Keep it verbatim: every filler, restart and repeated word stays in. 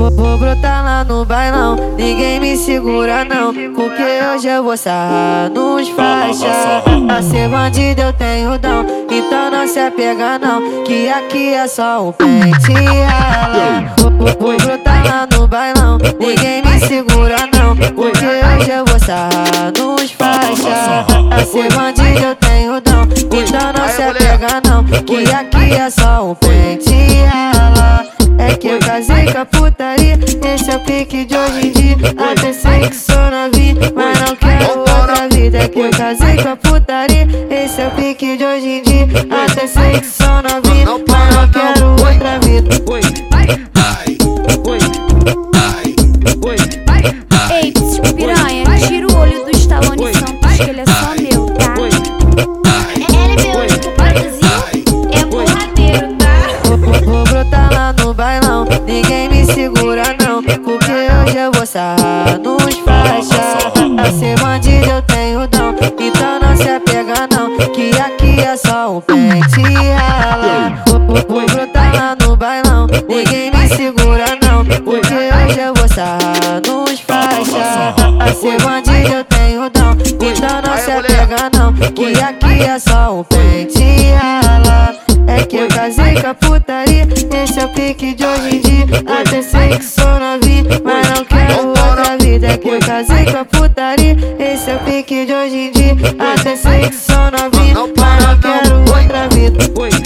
Vou brotar lá no bailão, ninguém me segura não, porque hoje eu vou sarrar nos faixa. Pra ser bandido eu tenho dom, então não se apega não, que aqui é só um pente e rala. Vou, vou brotar lá no bailão, ninguém me segura não, porque hoje eu vou sarrar nos faixa. Pra ser bandido eu tenho dom, então não se apega não, que aqui é só um pente e rala. É que eu casei com a putaria, esse é o pique de hoje em dia. Até sei que sou novinho, mas não quero outra vida. É que eu casei com a putaria, esse é o pique de hoje em dia. Até sei que sou novinho, mas não quero outra vida. Ei, piranha, tira o olho do Stallone Santos, que ele é só meu, tá? Ele mesmo que produziu, é borradeiro, tá? Vou, vou brotar lá no bailão, ninguém me segura não, porque hoje eu vou sarrar nos faixa. Pra ser bandido eu tenho dom, então não se apega não, que aqui é só um pente e rala. Vou, vou, vou brotar lá no bailão, ninguém me segura não, porque hoje eu vou sarrar nos faixa. Pra ser bandido eu tenho dom, então não se apega não, que aqui é só um pente e rala. É que eu casei com a putaria, esse é o pique de hoje em dia. Até sei que sou novinho, mas não quero outra vida. É que eu casei com a putaria, esse é o pique de hoje em dia. Até sei que sou novinho, mas não quero outra vida.